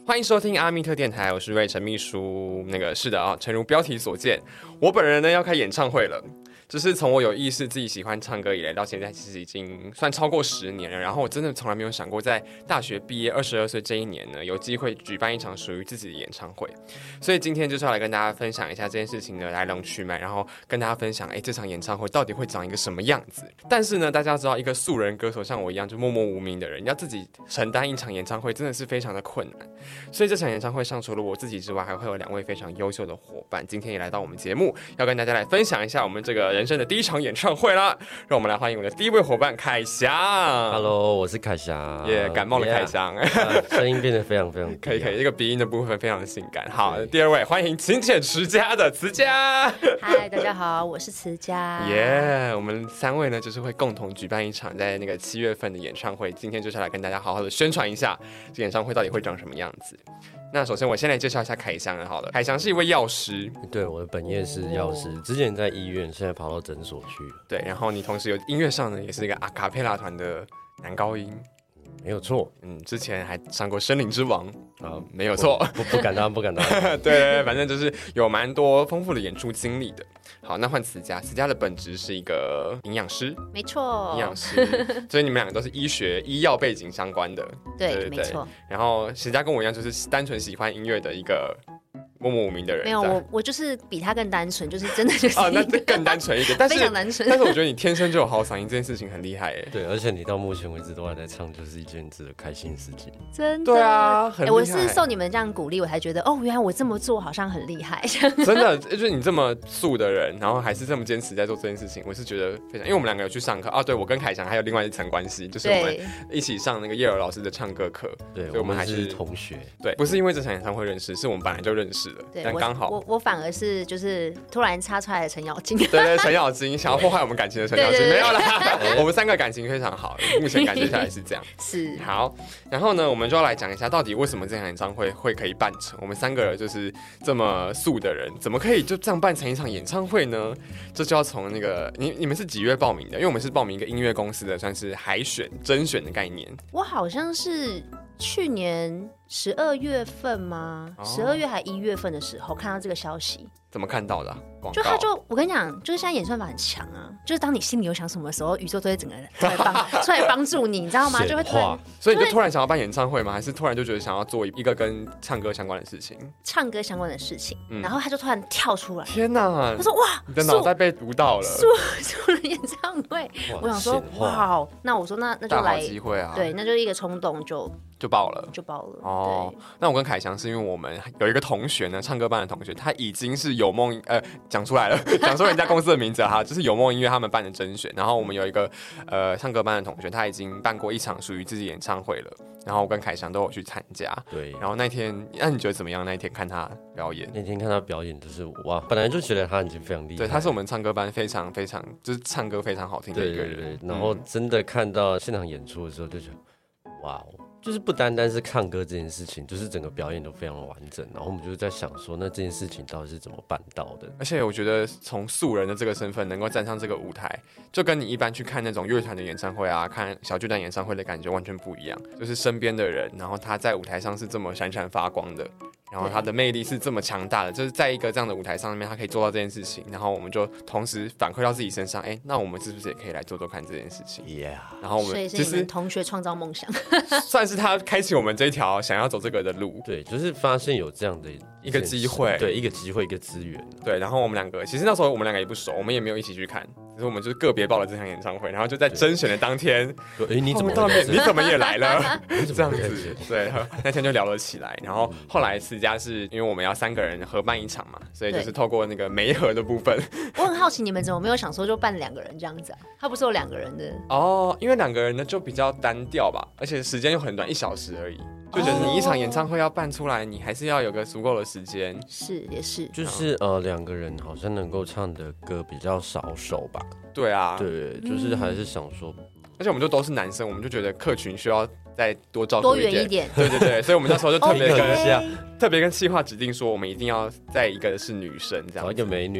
欢迎收听阿密特电台，我是瑞陈秘书。是的啊，诚如标题所见，我本人呢要开演唱会了。就是从我有意识自己喜欢唱歌以来，到现在其实已经算超过10年了。然后我真的从来没有想过，在大学毕业22岁这一年呢，有机会举办一场属于自己的演唱会。所以今天就是要来跟大家分享一下这件事情的来龙去脉，然后跟大家分享，这场演唱会到底会长一个什么样子。但是呢，大家知道，一个素人歌手像我一样就默默无名的人，要自己承担一场演唱会，真的是非常的困难。所以这场演唱会上，除了我自己之外，还会有2位非常优秀的伙伴，今天也来到我们节目，要跟大家来分享一下我们这个人生的第一场演唱会啦。让我们来欢迎我的第一位伙伴凯翔。 Hello， 我是凯翔。 感冒的凯翔， 声音变得非常非常可以，这个鼻音的部分非常的性感。好，第2位欢迎勤俭持家的慈佳。 嗨，大家好，我是慈佳。 我们3位呢，就是会共同举办一场在那个7月份的演唱会。今天就是来跟大家好好的宣传一下这演唱会到底会长什么样子。那首先我先来介绍一下凯翔好了。凯翔是一位药师， 对，我的本业是药师，之前在医院，现在跑到诊所去了。 对，然后你同时有音乐上呢，也是一个阿卡贝拉团的男高音。 没有错， 之前还上过《森林之王》没有错， 不敢当，不敢当。 对，反正就是有蛮多丰富的演出经历的。好，那换慈佳，慈佳的本职是一个营养师， 没错， 营养师，所以你们2个都是医药背景相关的， 对，没错。 然后慈佳跟我一样，就是单纯喜欢音乐的一个默默无名的人。 没有，我就是比他更单纯，就是真的就是那更单纯一点， 非常单纯。 但是我觉得你天生就有好嗓音，这件事情很厉害耶。 对，而且你到目前为止都还在唱，就是一件值得开心的事情。 真的， 对啊，很厉害。 我是受你们这样鼓励，我才觉得原来我这么做好像很厉害。 真的，就是你这么素的人，然后还是这么坚持在做这件事情，我是觉得非常。因为我们2个有去上课对，我跟凯翔还有另外一层关系，就是我们一起上那个叶尔老师的唱歌课。 对， 所以我们还是同学。 对，不是因为这场演唱会认识，是我们本来就认识了，但刚好。 我反而是就是突然插出来的程咬金， 对，程咬金想要破坏我们感情的程咬金，没有啦，我们3个感情非常好，目前感觉下来是这样。 是好，然后呢，我们就要来讲一下，到底为什么这场演唱会可以办成？我们3个就是这么素的人，怎么可以就这样办成一场演唱会呢？这就要从那个你们是几月报名的？因为我们是报名一个音乐公司的，算是海选甄选的概念。 我好像是去年12月份吗？12月还1月份的时候看到这个消息。 怎么看到的广告？ 我跟你讲，就是现在演算法很强啊，就是当你心里有想什么的时候，宇宙都会整个人出来帮助你，你知道吗？就会突然， 所以你就突然想要办演唱会吗？还是突然就觉得想要做一个跟唱歌相关的事情？ 唱歌相关的事情，然后他就突然跳出来， 天哪！ 他说哇， 你的脑袋被读到了， 素人演唱会。我想说哇，那我说那就来，大好机会啊！ 对，那就是一个冲动就爆了。 哦，那我跟凯翔是因为我们有一个同学呢，唱歌班的同学，他已经是有梦讲出来了，讲出人家公司的名字哈，就是有梦音乐他们办的甄选。然后我们有一个唱歌班的同学，他已经办过一场属于自己演唱会了。然后我跟凯翔都有去参加。 对。 然后那天，那你觉得怎么样？那一天看他表演？ 那天看他表演就是哇，本来就觉得他已经非常厉害。 对，他是我们唱歌班非常非常就是唱歌非常好听的一个人。 对。然后真的看到现场演出的时候，就觉得哇哦。就是不单单是唱歌这件事情，就是整个表演都非常的完整。然后我们就在想说，那这件事情到底是怎么办到的？ 而且我觉得从素人的这个身份能够站上这个舞台，就跟你一般去看那种乐团的演唱会啊，看小巨蛋演唱会的感觉完全不一样。就是身边的人，然后他在舞台上是这么闪闪发光的。然后他的魅力是这么强大的，就是在一个这样的舞台上面，他可以做到这件事情。然后我们就同时反馈到自己身上，那我们是不是也可以来做做看这件事情 ？Yeah。 然后我们所以是你们同学创造梦想， 算是他开启我们这一条想要走这个的路。 对，就是发现有这样的一个机会， 对，一个机会，一个资源。 对，然后我们2个其实那时候我们2个也不熟，我们也没有一起去看，只是我们就是个别报了这场演唱会，然后就在甄选的当天， 你怎么也来了？这样子，对，那天就聊了起来。然后后来慈佳是因为我们要3个人合办一场嘛，所以就是透过那个媒合的部分。 我很好奇你们怎么没有想说就办2个人这样子啊？他不是有2个人的因为2个人的就比较单调吧，而且时间又很短，1小时而已。就觉得你一场演唱会要办出来，你还是要有个足够的时间。 是，也是， 就是2个人好像能够唱的歌比较少首吧。 对啊， 对，就是还是想说， 而且我们就都是男生，我们就觉得客群需要再多照顾多元一点。 对，所以我们那时候就特别跟企划指定说，我们一定要再一个是女生这样， 找一个美女啦。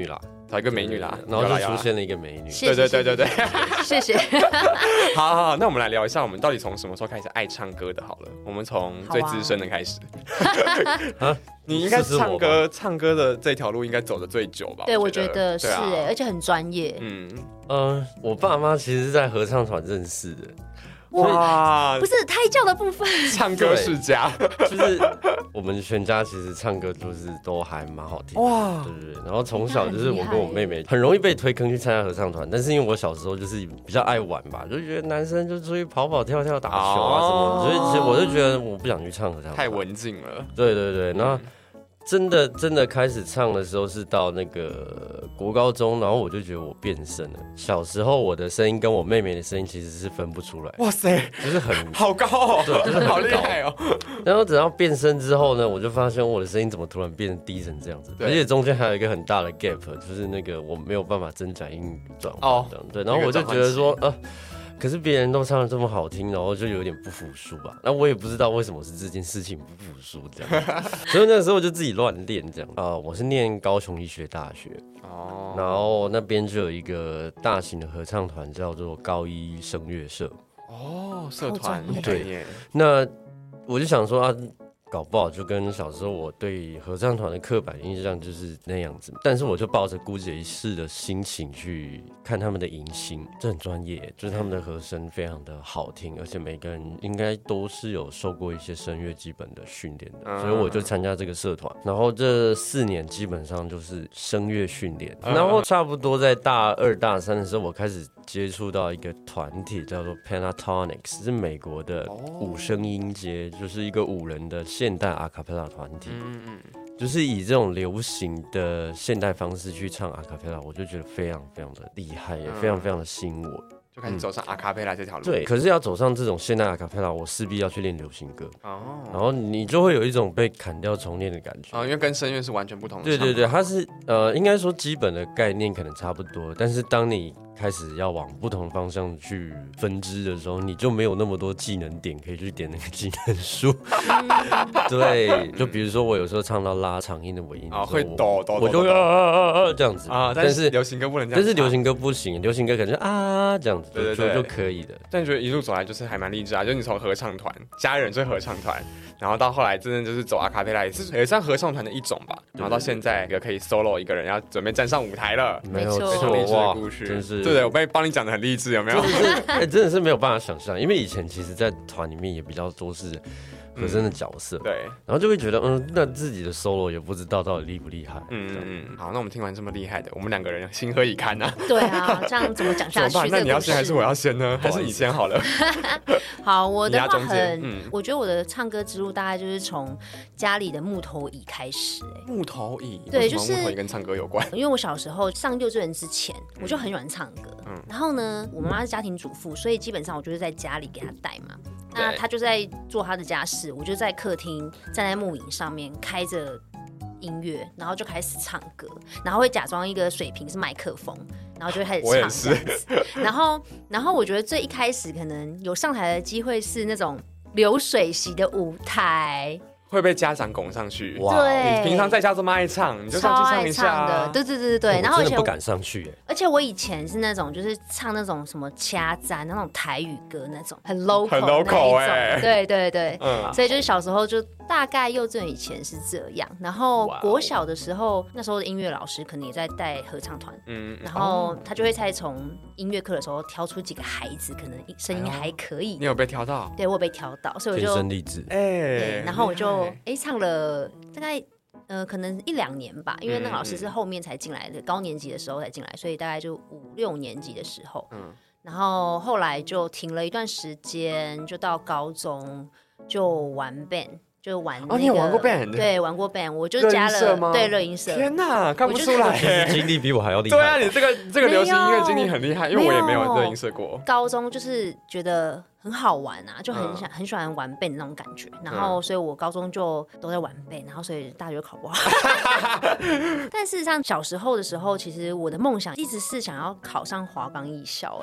找一个美女啦， 然后就出现了一个美女。 谢对， 谢谢。 好，那我们来聊一下，我们到底从什么时候开始爱唱歌的？好了，我们从最资深的开始。你应该唱歌的这条路应该走的最久吧？ 对，我觉得是而且很专业。 我爸妈其实是在合唱团认识的。 哇， 不是胎教的部分， 唱歌世家， 就是我们全家其实唱歌就是都还蛮好听，哇，对。然后从小就是我跟我妹妹很容易被推坑去参加合唱团，但是因为我小时候就是比较爱玩吧，就觉得男生就出去跑跑跳跳打球啊什么，所以其实我就觉得我不想去唱合唱团， 太文静了。 对，然后。真的开始唱的时候是到那个国高中，然后我就觉得我变声了。小时候我的声音跟我妹妹的声音其实是分不出来。 哇塞， 就是好高哦， 对，就是好厉害哦。 然后等到变声之后呢，我就发现我的声音怎么突然变低成这样子，而且中间还有一个很大的 gap， 就是那个我没有办法真假音转换这样。对，然后我就觉得说可是别人都唱得这么好听，然后就有点不服输吧。那我也不知道为什么是这件事情不服输这样，所以那时候就自己乱练这样。我是念高雄医学大学，然后那边就有一个大型的合唱团叫做高一声乐社。 社团对，那我就想说搞不好就跟小时候我对合唱团的刻板印象就是那样子，但是我就抱着姑且一试的心情去看他们的迎新，这很专业，就是他们的和声非常的好听，而且每个人应该都是有受过一些声乐基本的训练的，所以我就参加这个社团，然后这4年基本上就是声乐训练，然后差不多在大2、大3的时候，我开始接触到一个团体叫做 Pentatonix， 是美国的5声音阶，就是一个5人的现代阿卡贝拉团体，就是以这种流行的现代方式去唱阿卡贝拉，我就觉得非常非常的厉害，也非常非常的吸引我， 就开始走上阿卡贝拉这条路。 对，可是要走上这种现代阿卡贝拉，我势必要去练流行歌，然后你就会有一种被砍掉重练的感觉， 因为跟声乐是完全不同的。 对，它是应该说基本的概念可能差不多，但是当你开始要往不同的方向去分支的时候，你就没有那么多技能点可以去点那个技能树。对，就比如说我有时候唱到拉长音的尾音会抖， 我就这样子但是流行歌不能这样， 但是流行歌不行，流行歌可能这样子就可以的。 但觉得一路走来就是还蛮励志啊，就是你从合唱团家人追合唱团，然后到后来真的就是走阿卡贝拉，也算合唱团的一种吧，然后到现在一个可以 solo 一个人要准备站上舞台了， 没有错， 励志的故事， 真是。 对，我帮你讲的很励志，有没有？ 真的是没有办法想象，因为以前其实，在团里面也比较多是和声的角色， 对， 然后就会觉得，那自己的 solo 也不知道到底厉不厉害， 好，那我们听完这么厉害的，我们2个人情何以堪啊？ 对啊，这样怎么讲下去？ 那你要先还是我要先呢？还是你先好了？ 好，我的话我觉得我的唱歌之路大概就是从家里的木头椅开始。 木头椅， 对，就是木头椅跟唱歌有关。 因为我小时候上幼稚园之前，我就很喜欢唱歌。然后呢，我妈妈是家庭主妇，所以基本上我就是在家里给她带嘛。那她就在做她的家事，我就在客厅站在木椅上面开着音乐，然后就开始唱歌，然后会假装一个水瓶是麦克风，然后就会开始唱。我也是。然后我觉得最一开始可能有上台的机会是那种流水席的舞台。 会被家长拱上去， 对， 你平常在家这么爱唱，你就上去唱一下的，对。然后我真的不敢上去， 而且我以前是那种就是唱那种什么掐簪那种台语歌那种很 local 那一种，对，所以就是小时候就大概幼稚园以前是这样，然后国小的时候那时候的音乐老师可能也在带合唱团，然后他就会再从音乐课的时候挑出几个孩子可能声音还可以， 你有被挑到？ 对，我有被挑到，所以我就天生丽质， 对，然后我就唱了大概可能1、2年吧，因为那个老师是后面才进来的，高年级的时候才进来，所以大概就5、6年级的时候，然后后来就停了一段时间，就到高中就玩 band。就玩那个， 你有玩过 band？ 对，玩过 band， 我就加了对热音社。 天哪，看不出来， 经历比我还要厉害。 对啊，你这个流行音乐经历很厉害，因为我也没有热音社过。 高中就是觉得很好玩啊，就很喜欢玩 band 那种感觉，然后所以我高中就都在玩 band， 然后所以大学考不好。但事实上小时候的时候，其实我的梦想一直是想要考上华冈艺校。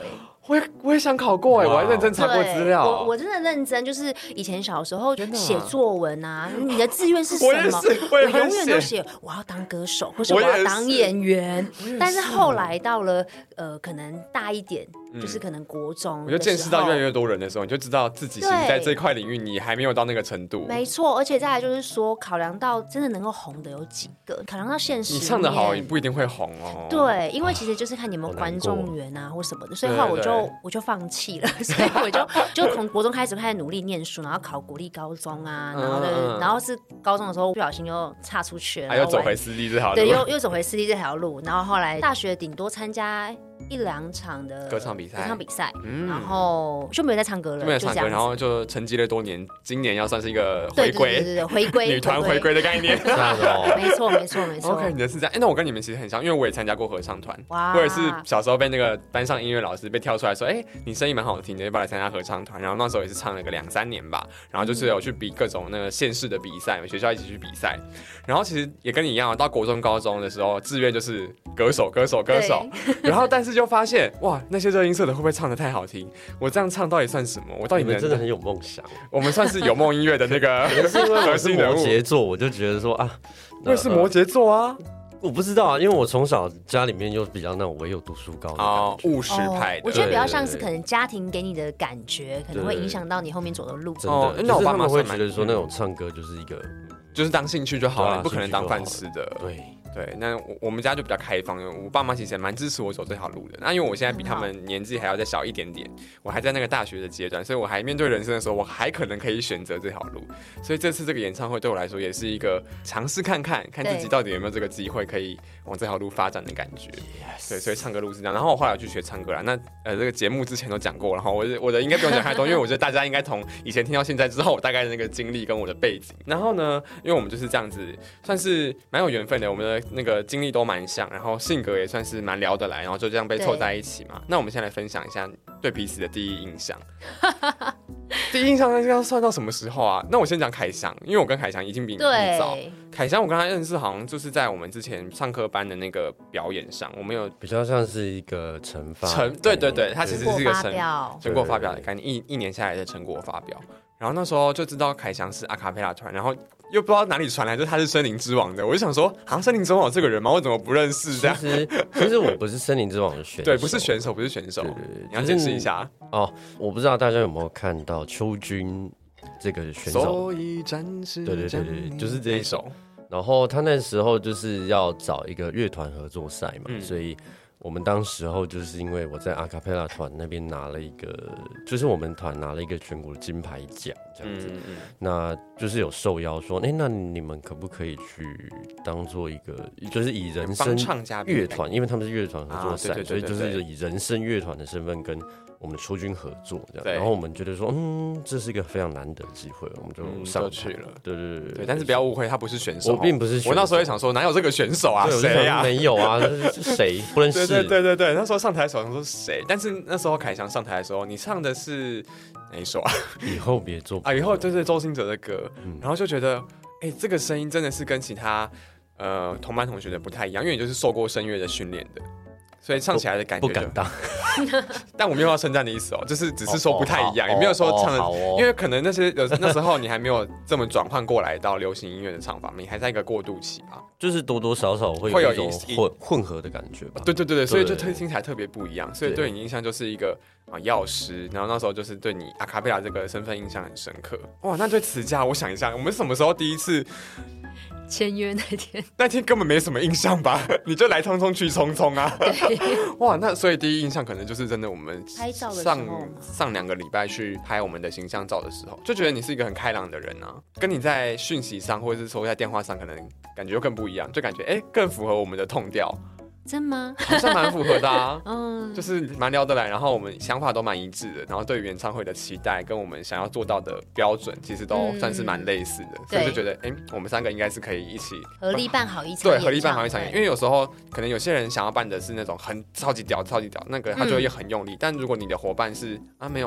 我也想考过我还认真查过资料。 我真的认真，就是以前小时候写作文啊，你的志愿是什么？ 我永远都写我要当歌手，或是我要当演员。但是后来到了可能大一点，就是可能国中， 我就见识到越来越多人的时候，你就知道自己其实在这块领域你还没有到那个程度。 没错，而且再来就是说，考量到真的能够红的有几个，考量到现实， 你唱得好也不一定会红哦。 对，因为其实就是看你有没有观众缘啊或什么的，所以后来我就放弃了，所以我就从国中开始努力念书，然后考国立高中啊，然后是高中的时候不小心又岔出去了， 又走回私立这条路， 对，又走回私立这条路，然后后来大学顶多参加1-2场的歌唱比赛， 然后就没有再唱歌了， 没有唱歌，然后就沉寂了多年，今年要算是一个回归， 对，回归女团回归的概念， 没错。 OK， 你的是这样，那我跟你们其实很像，因为我也参加过合唱团，我也是小时候被那个班上音乐老师被挑出来说，你声音蛮好听的，要不要来参加合唱团？然后那时候也是唱了个2-3年吧，然后就是有去比各种那个县市的比赛，学校一起去比赛，然后其实也跟你一样，到国中高中的时候，志愿就是歌手，然后但是就发现哇，那些热音社的会不会唱得太好听？我这样唱到底算什么？我到底真的很有梦想。 我们算是有梦音乐的那个核心人物。 摩羯座，我就觉得说啊， 我也是摩羯座啊。 我不知道啊，因为我从小家里面又比较那种唯有读书高的务实派的， 我觉得比较像是可能家庭给你的感觉，可能会影响到你后面走的路。 真的，那我爸妈会觉得说那种唱歌就是一个， 就是当兴趣就好了，不可能当饭吃的。对，那我们家就比较开放，我爸妈其实也蛮支持我走这条路的。那因为我现在比他们年纪还要再小一点点，我还在那个大学的阶段，所以我还面对人生的时候，我还可能可以选择这条路。所以这次这个演唱会对我来说也是一个尝试看自己到底有没有这个机会可以往这条路发展的感觉。对，所以唱歌路是这样。然后我后来去学唱歌啦。那这个节目之前都讲过了哈，我的应该不用讲太多，因为我觉得大家应该从以前听到现在之后，我大概的那个经历跟我的背景。然后呢，因为我们就是这样子，算是蛮有缘分的，我们的那个经历都蛮像，然后性格也算是蛮聊得来，然后就这样被凑在一起嘛。那我们先来分享一下对彼此的第一印象。第一印象要算到什么时候啊？那我先讲凯翔，因为我跟凯翔已经比你早。凯翔我跟他认识好像就是在我们之前上课班的那个表演上，我们有比较像是一个成发， 对，他其实是一个成果发表的概念，一年下来的成果发表。然后那时候就知道凯翔是阿卡贝拉团，然后又不知道哪里传来，就是他是森林之王的，我就想说，好像森林之王有这个人吗？我怎么不认识？这样， 其实我不是森林之王的选手， 对，不是选手，对，你要解释一下哦。我不知道大家有没有看到邱军这个选手， 所以暂时对，就是这一首。然后他那时候就是要找一个乐团合作赛嘛，所以我们当时候就是因为我在阿卡贝拉团那边拿了一个，就是我们团拿了一个全国的金牌奖这样子，那就是有受邀说，那你们可不可以去当做一个，就是以人声乐团，因为他们是乐团合作赛，所以就是以人声乐团的身份跟我们的邱军合作这样，然后我们觉得说，这是一个非常难得的机会，我们就上去了。对， 但是不要误会，他不是选手， 我并不是选手。 我那时候也想说，哪有这个选手啊？谁啊？ 没有啊，是谁？不认识。 对，那时候上台的时候想说谁？但是那时候凯翔上台的时候，你唱的是哪一首啊？ 以后别做啊，以后对周兴哲的歌，然后就觉得，这个声音真的是跟其他同班同学的不太一样，因为你就是受过声乐的训练的。所以唱起来的感觉不敢当， 但我没有要称赞的意思哦，就是只是说不太一样，也没有说唱的，因为可能那时候你还没有这么转换过来到流行音乐的唱法，你还在一个过渡期吧， 就是多多少少会有一种混合的感觉吧。 对，所以就听起来特别不一样，所以对你印象就是一个药师，然后那时候就是对你阿卡贝拉这个身份印象很深刻。哇，那对词家，我想一下，我们什么时候第一次？ 签约那天根本没什么印象吧？你就来匆匆去匆匆啊！哇，那所以第一印象可能就是真的，我们拍照的上2个礼拜去拍我们的形象照的时候，就觉得你是一个很开朗的人啊，跟你在讯息上或者是说在电话上，可能感觉又更不一样，就感觉更符合我们的痛调。 真吗？ 好像蛮符合的啊，就是蛮聊得来，然后我们想法都蛮一致的，然后对于演唱会的期待跟我们想要做到的标准，其实都算是蛮类似的，所以就觉得，我们3个应该是可以一起合力办好一场， 对，合力办好一场，因为有时候可能有些人想要办的是那种很超级屌，那个他就会很用力，但如果你的伙伴是没有。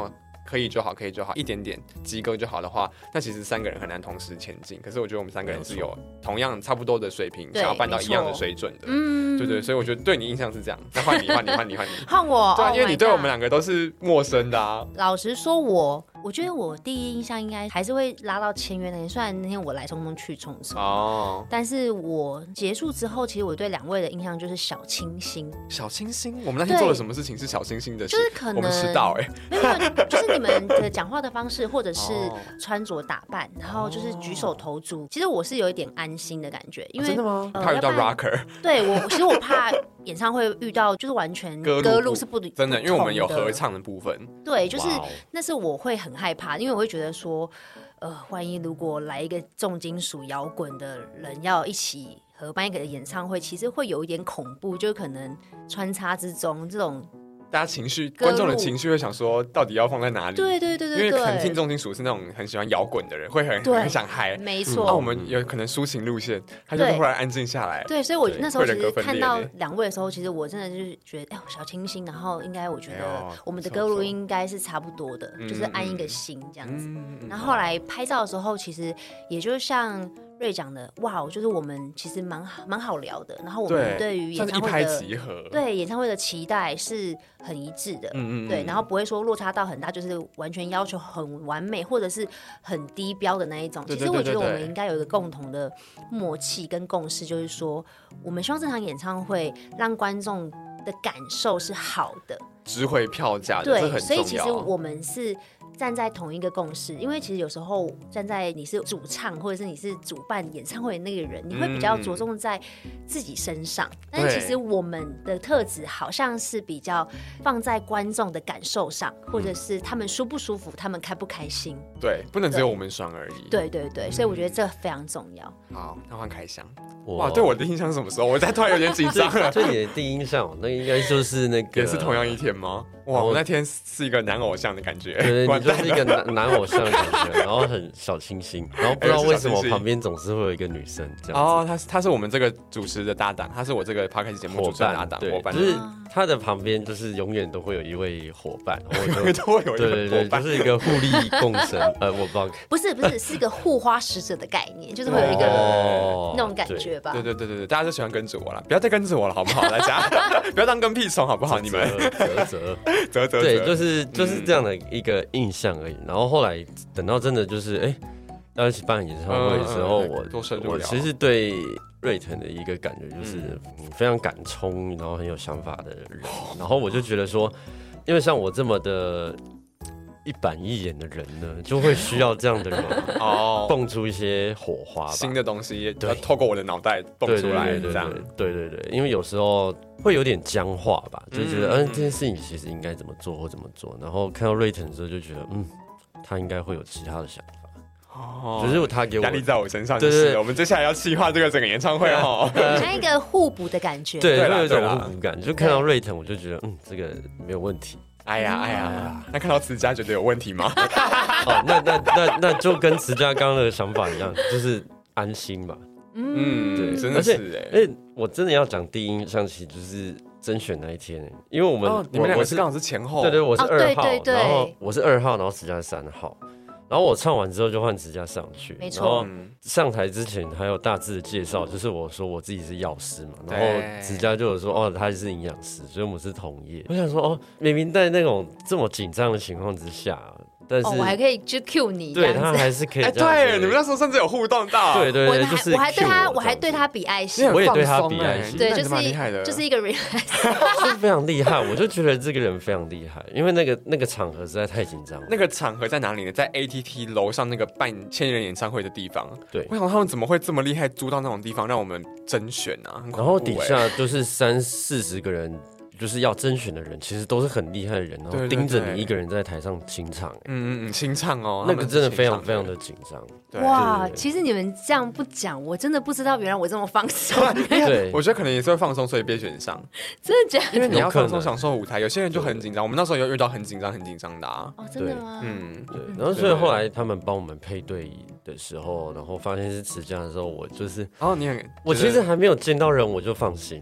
可以就好，可以就好，一点点及格就好的话，那其实3个人很难同时前进。可是我觉得我们3个人是有同样差不多的水平，想要办到一样的水准的。对对，所以我觉得对你印象是这样。那换你， 换我。 对啊，因为你对我们2个都是陌生的啊。 老实说，我觉得我第一印象应该还是会拉到签约那天，虽然那天我来匆匆去匆匆，但是我结束之后，其实我对2位的印象就是小清新。 小清新，我们那天做了什么事情是小清新的事？ 就是可能我们迟到没有，就是你们的讲话的方式，或者是穿着打扮，然后就是举手投足，其实我是有一点安心的感觉，因为真的吗？怕遇到 rocker？ 对其实我怕演唱会遇到就是完全歌路是不真的，因为我们有合唱的部分。 对，就是那是我会很害怕，因为我会觉得说，万一如果来一个重金属摇滚的人要一起合办一个演唱会，其实会有一点恐怖，就可能穿插之中这种。 大家情绪，观众的情绪会想说，到底要放在哪里？ 对，因为可能听重金属是那种很喜欢摇滚的人，会很想嗨， 没错。 那我们有可能抒情路线，他就突然安静下来。 对，所以我那时候其实看到2位的时候，其实我真的就是觉得，小清新，然后应该我觉得我们的歌路应该是差不多的，就是安一个心这样子。然后后来拍照的时候，其实也就像瑞讲的，哇，就是我们其实蛮好聊的，然后我们对于演唱会的对演唱会的期待是很一致的，对，然后不会说落差到很大，就是完全要求很完美或者是很低标的那一种。其实我觉得我们应该有一个共同的默契跟共识，就是说我们希望这场演唱会让观众的感受是好的， 值回票价的， 对， 这很重要。 所以其实我们是站在同一个共识，因为其实有时候站在你是主唱或者是你是主办演唱会的那个人，你会比较着重在自己身上，但是其实我们的特质好像是比较放在观众的感受上，或者是他们舒不舒服，他们开不开心。 对，不能只有我们爽而已。 对，所以我觉得这非常重要。 好，那换凯翔。哇，对我的印象是什么时候？我突然有点紧张了。 对你的第一印象，那应该就是那个， 也是同样一天吗？哇，我那天是一个男偶像的感觉， 对，你就是一个男偶像的感觉，然后很小清新，然后不知道为什么旁边总是会有一个女生这样子。 他是我们这个主持的搭档，他是我这个 podcast 节目主持的搭档伙伴， 就是他的旁边就是永远都会有一位伙伴， 永远都会有一位伙伴， 就是一个互利共生。我不知道， 不是，是一个互花使者的概念，就是会有一个那种感觉吧。 对，大家就喜欢跟着我了，不要再跟着我了，好不好？大家不要当跟屁虫，好不好？你们啧， 对，就是这样的一个印象而已。然后后来等到真的就是要一起办演唱会的时候，我其实对瑞腾的一个感觉就是非常敢冲，然后很有想法的人。然后我就觉得说，因为像我这么的一板一眼的人呢，就会需要这样的人蹦出一些火花吧， 新的东西要透过我的脑袋蹦出来，这样。 对，因为有时候会有点僵化吧，就觉得这件事情其实应该怎么做或怎么做。然后看到瑞腾的时候，就觉得他应该会有其他的想法。就是他给我压力在我身上，对，我们接下来要企划这个整个演唱会像一个互补的感觉， 对，会有一种互补感。就看到瑞腾，我就觉得这个没有问题。 哎呀，那看到慈家觉得有问题吗？ 那就跟慈家刚刚的想法一样，就是安心吧。 对，真的是而且我真的要讲第一印象，其实就是甄选那一天，因为我们你们两个是刚好是前后， 对，我是2号，然后我是2号，然后慈家是3号。然后我唱完之后就换慈家上去， 没错。 然后上台之前还有大致的介绍，就是我说我自己是药师嘛，然后慈家就有说他是营养师，所以我们是同业。我想说明明在那种这么紧张的情况之下，但是我还可以就 cue 你， 对他还是可以。 对，你们那时候甚至有互动到， 对，就是我还对他比爱心， 我也对他比爱心， 对，就是一个 relax， 是非常厉害。我就觉得这个人非常厉害，因为那个场合实在太紧张了。 那个场合在哪里呢？在 ATT 楼上那个办千人演唱会的地方。 对， 我想他们怎么会这么厉害，租到那种地方让我们甄选啊？ 然后底下就是30-40个人。就是要甄选的人，其实都是很厉害的人，然后盯着你一个人在台上清唱， 清唱哦， 那个真的非常非常的紧张。 哇，其实你们这样不讲，我真的不知道原来我这么放松。 对， 我觉得可能也是会放松，所以被选上。 真的假的？ 因为你要放松享受舞台，有些人就很紧张。我们那时候有遇到很紧张的啊。 哦，真的吗？ 对。然后所以后来他们帮我们配对的时候，然后发现是慈家的时候，我就是你很， 我其实还没有见到人我就放心了。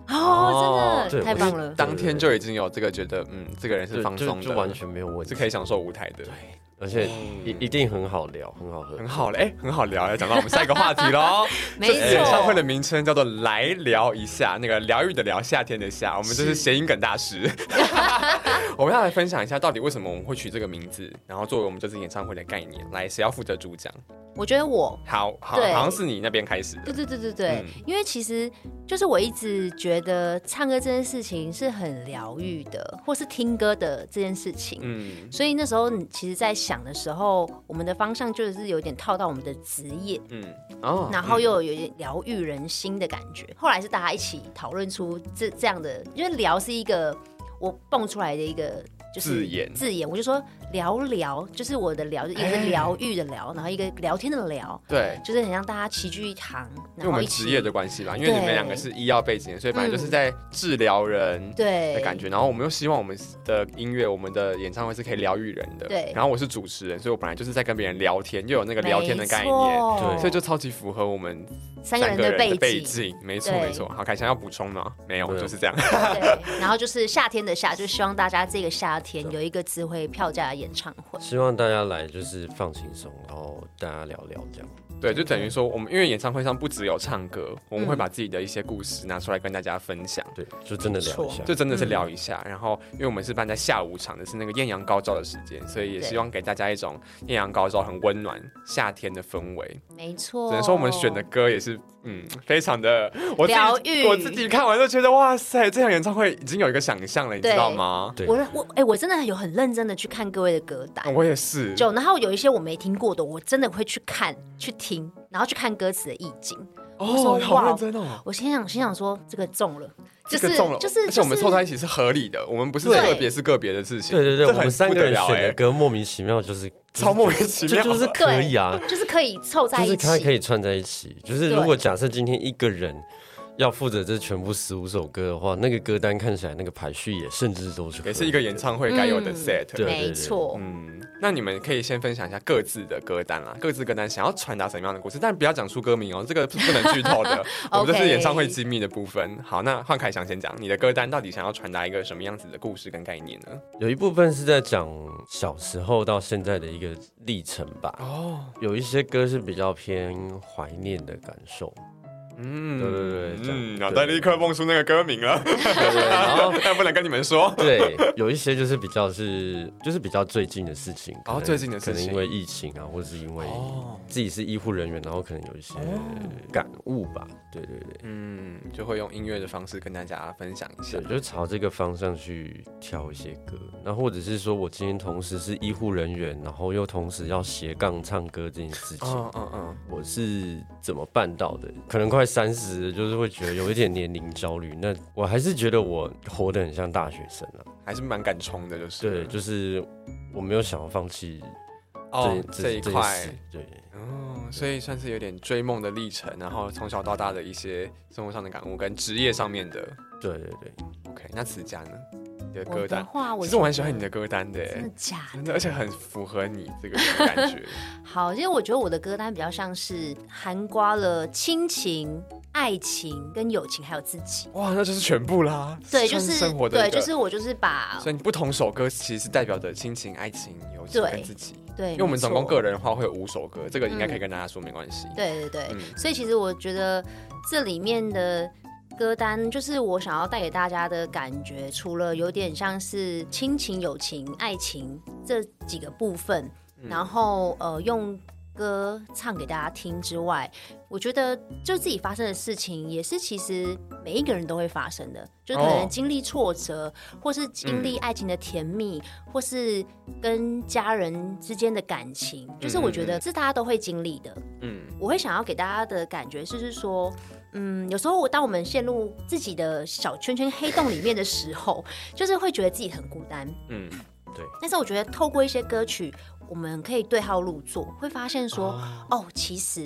真的太棒了！ 当天就已经有这个觉得，这个人是放松的， 就完全没有问题， 是可以享受舞台的。 对，而且一定很好聊，很好喝， 很好嘞，很好聊。要讲到我们下一个话题喽。 没错， 演唱会的名称叫做“来聊一下”，那个疗愈的疗，夏天的夏，我们就是谐音梗大师。我们要来分享一下，到底为什么我们会取这个名字，然后作为我们这次演唱会的概念。来，谁要负责主讲？ 我觉得好像是你那边开始的。 对，因为其实就是我一直觉得唱歌这件事情是很疗愈的，或是听歌的这件事情。所以那时候其实在想的时候，我们的方向就是有点套到我们的职业，然后又有点疗愈人心的感觉。后来是大家一起讨论出这样的，因为疗是一个我蹦出来的一个。就是字眼，我就说聊，就是我的聊，一个是疗愈的聊，然后一个聊天的聊， 对， 就是很像大家齐聚一堂， 因为我们职业的关系吧，因为你们两个是医药背景，所以本来就是在治疗人的感觉，然后我们又希望我们的音乐、我们的演唱会是可以疗愈人的， 对。 然后我是主持人，所以我本来就是在跟别人聊天，又有那个聊天的概念，对，所以就超级符合我们三个人的背景， 没错。好，凯翔要补充吗？没有，就是这样。 对，然后就是夏天的夏，就希望大家这个夏天有一个智慧票价的演唱会， 希望大家来就是放轻松，然后大家聊聊这样。 对，就等于说我们因为演唱会上不只有唱歌，我们会把自己的一些故事拿出来跟大家分享。 对，就真的聊一下， 就真的是聊一下。然后因为我们是办在下午场的，是那个艳阳高照的时间，所以也希望给大家一种艳阳高照、很温暖夏天的氛围。 没错， 只能说我们选的歌也是非常的疗愈。 我自己看完就觉得哇塞，这场演唱会已经有一个想象了，你知道吗？ 对， 我真的有很认真的去看各位的歌单， 我也是。 然后有一些我没听过的，我真的会去看、去听，然后去看歌词的意境。 好认真哦！ 我心想说，这个中了， 就是而且我们凑在一起是合理的，我们不是个别是个别的事情。 对，我们三个人选的歌莫名其妙，就是超莫名其妙， 就是可以啊， 就是可以凑在一起， 就是它可以串在一起。就是如果假设今天一个人要负责这全部15首歌的话，那个歌单看起来那个排序也甚至都是也是一个演唱会该有的 set。 没错。 那你们可以先分享一下各自的歌单啦，各自歌单想要传达什么样的故事，但不要讲出歌名哦，这个不能剧透的。我们这是演唱会机密的部分。好，那换凯翔先讲，你的歌单到底想要传达一个什么样子的故事跟概念呢？ 有一部分是在讲小时候到现在的一个历程吧。有一些歌是比较偏怀念的感受。对， 脑袋立刻蹦出那个歌名了，然后但不能跟你们说。 对，有一些就是比较最近的事情， 最近的事情， 可能因为疫情啊，或者是因为自己是医护人员，然后可能有一些感悟吧。对， 就会用音乐的方式跟大家分享一下， 对，就是朝这个方向去挑一些歌，然后或者是说我今天同时是医护人员，然后又同时要斜杠唱歌这件事情，我是怎么办到的？可能快30，就是会觉得有一点年龄焦虑。那我还是觉得我活得很像大学生啊， 还是蛮敢冲的，就是。 对，就是我没有想要放弃这一块， 对。 所以算是有点追梦的历程，然后从小到大的一些生活上的感悟跟职业上面的。 对。 OK， 那慈家呢？你的歌单， 其实我很喜欢你的歌单的， 真的假的？ 真的，而且很符合你这个感觉。 好，其实我觉得我的歌单比较像是涵盖了亲情、爱情跟友情，还有自己。 哇，那就是全部啦。 对，就是生活的。 对，就是我就是把。 所以你不同首歌其实是代表着亲情、爱情、友情跟自己。 对， 因为我们总共个人的话会有5首歌，这个应该可以跟大家说没关系。 对，所以其实我觉得这里面的歌单就是我想要带给大家的感觉，除了有点像是亲情、友情、爱情这几个部分，然后用歌唱给大家听之外，我觉得就自己发生的事情也是其实每一个人都会发生的，就是可能经历挫折，或是经历爱情的甜蜜，或是跟家人之间的感情，就是我觉得是大家都会经历的。我会想要给大家的感觉就是说，有时候当我们陷入自己的小圈圈黑洞里面的时候，就是会觉得自己很孤单。 对。 但是我觉得透过一些歌曲，我们可以对号入座，会发现说，其实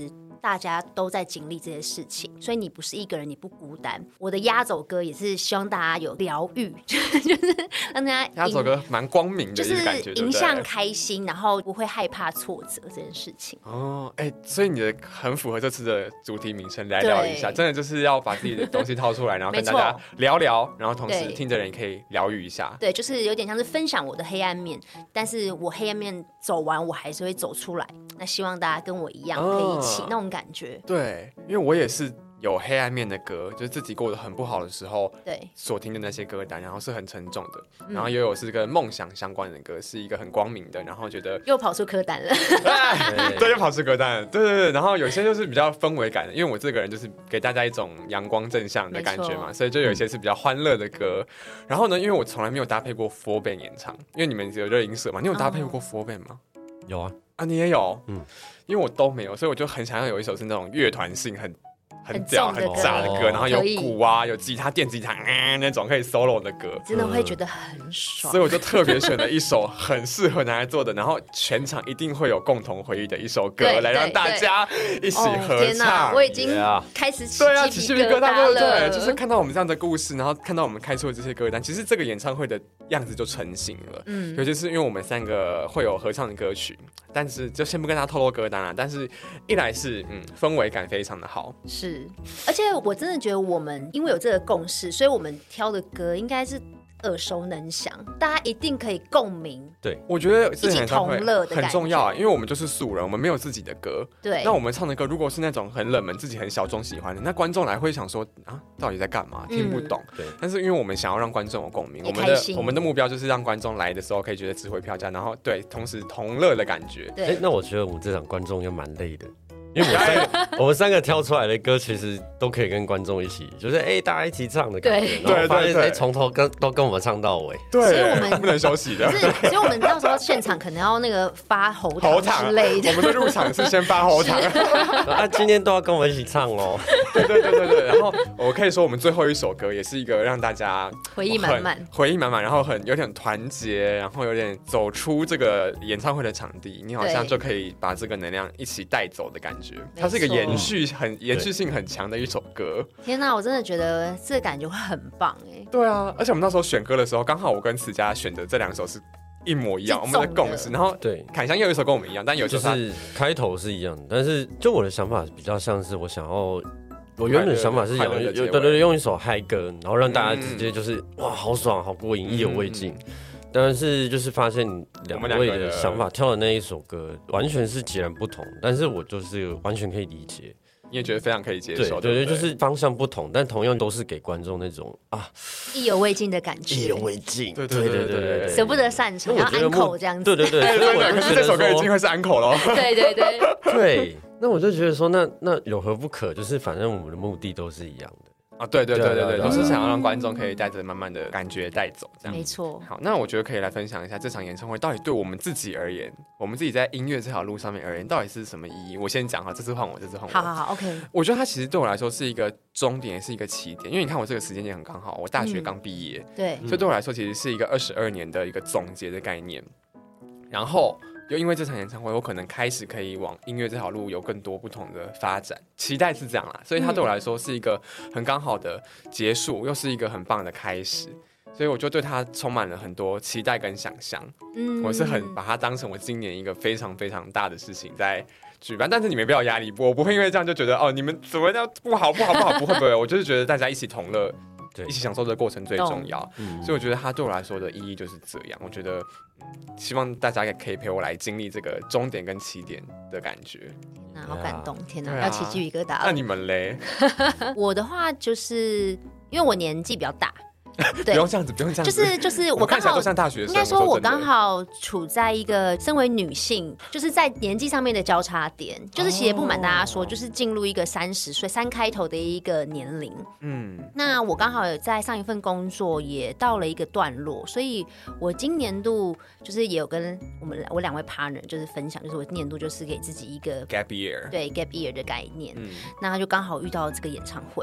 大家都在经历这些事情，所以你不是一个人，你不孤单。我的压轴歌也是希望大家有疗愈，就是让大家压轴歌蛮光明的一个感觉， 就是迎向开心，然后不会害怕挫折这件事情。 哦，所以你的很符合这次的主题名称，来聊一下，真的就是要把自己的东西掏出来，然后跟大家聊聊，然后同时听着人也可以疗愈一下。 对，就是有点像是分享我的黑暗面，但是我黑暗面走完，我还是会走出来。那希望大家跟我一样，可以一起那种感觉。 对，因为我也是有黑暗面的歌，就是自己过得很不好的时候，对所听的那些歌单，然后是很沉重的，然后也有是跟梦想相关的歌，是一个很光明的，然后觉得又跑出歌单了， 对，又跑出歌单了，对，然后有些就是比较氛围感的，因为我这个人就是给大家一种阳光正向的感觉嘛，所以就有一些是比较欢乐的歌。然后呢，因为我从来没有搭配过 4 band 演唱，因为你们有热音社嘛，你有搭配过4 band 吗？ 有啊， 你也有，因为我都没有，所以我就很想要有一首是那种乐团性很屌很炸的歌，然后有鼓啊，有吉他、电吉他那种可以 solo 的歌， 真的会觉得很爽。 所以我就特别选了一首很适合拿来做的，然后全场一定会有共同回忆的一首歌，来让大家一起合唱。 天哪，我已经开始起鸡皮疙瘩了。对，就是看到我们这样的故事，然后看到我们开出的这些歌单，其实这个演唱会的样子就成型了。尤其是因为我们3个会有合唱的歌曲，但是就先不跟大家透露歌单了。但是一来是氛围感非常的好， 是。而且我真的觉得我们因为有这个共识，所以我们挑的歌应该是耳熟能详，大家一定可以共鸣。 对，我觉得一起同乐的很重要啊，因为我们就是素人，我们没有自己的歌。 对， 那我们唱的歌如果是那种很冷门、自己很小众喜欢的，那观众来会想说到底在干嘛？听不懂。对。但是因为我们想要让观众有共鸣，我们的目标就是让观众来的时候可以觉得值回票价，然后对，同时同乐的感觉。 对。 那我觉得我们这场观众又蛮累的。因为我们3个挑出来的歌，其实都可以跟观众一起，就是大家一起唱的感觉，然后发现从头都跟我们唱到尾， 对， 所以我们不能休息的。 所以我们到时候现场可能要那个发喉糖之类的。 我们的入场是先发喉糖， 今天都要跟我一起唱哦。 对。然后我可以说，我们最后一首歌也是一个让大家回忆满满， 然后有点团结，然后有点走出这个演唱会的场地，你好像就可以把这个能量一起带走的感觉。它是一个延续性很强的一首歌。 天哪，我真的觉得这个感觉会很棒哎。 对啊，而且我们那时候选歌的时候，刚好我跟慈家选的这2首是一模一样，我们的共识。然后对，凯翔也有一首跟我们一样，但有就是开头是一样的，但是就我的想法比较像是我原本的想法是用一首嗨歌，然后让大家直接就是哇好爽好过瘾，意犹未尽。但是就是发现两位的想法挑的那一首歌完全是截然不同，但是我就是完全可以理解， 你也觉得非常可以接受。 对，就是方向不同，但同样都是给观众那种意犹未尽的感觉， 意犹未尽， 对， 舍不得散场，要安口这样子。 对， 可是这首歌已经会是安口了。 对， 那我就觉得说，那有何不可？就是反正我们的目的都是一样的。 对，都是想要让观众可以带着慢慢的感觉带走，这样没错。 好，那我觉得可以来分享一下这场演唱会到底对我们自己而言，我们自己在音乐这条路上面而言，到底是什么意义？我先讲哈，这次换我。 好 ，OK。 我觉得它其实对我来说是一个终点，也是一个起点，因为你看我这个时间点很刚好，我大学刚毕业， 对， 所以对我来说其实是一个22年的一个总结的概念，然后。又因为这场演唱会，我可能开始可以往音乐这条路有更多不同的发展，期待是这样啦，所以它对我来说是一个很刚好的结束，又是一个很棒的开始，所以我就对它充满了很多期待跟想象。我是很把它当成我今年一个非常非常大的事情在举办，但是你们不要压力，我不会因为这样就觉得你们怎么样不好，不会，我就是觉得大家一起同乐。一起享受的过程最重要，所以我觉得它对我来说的意义就是这样。我觉得，希望大家也可以陪我来经历这个终点跟起点的感觉。 好感动，天哪，要起鸡皮疙瘩了。 那你们嘞？ 我的话就是因为我年纪比较大。 不用这样子， 就是我看起来都像大学生。 应该说，我刚好处在一个身为女性，就是在年纪上面的交叉点，就是其实不瞒大家说，就是进入一个30岁3开头的一个年龄。那我刚好在上一份工作也到了一个段落，所以我今年度就是也有跟我2位 partner 就是分享，就是我今年度就是给自己一个 gap year， 对 gap year 的概念。那他就刚好遇到这个演唱会。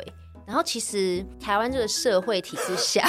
然后其实台湾这个社会体制下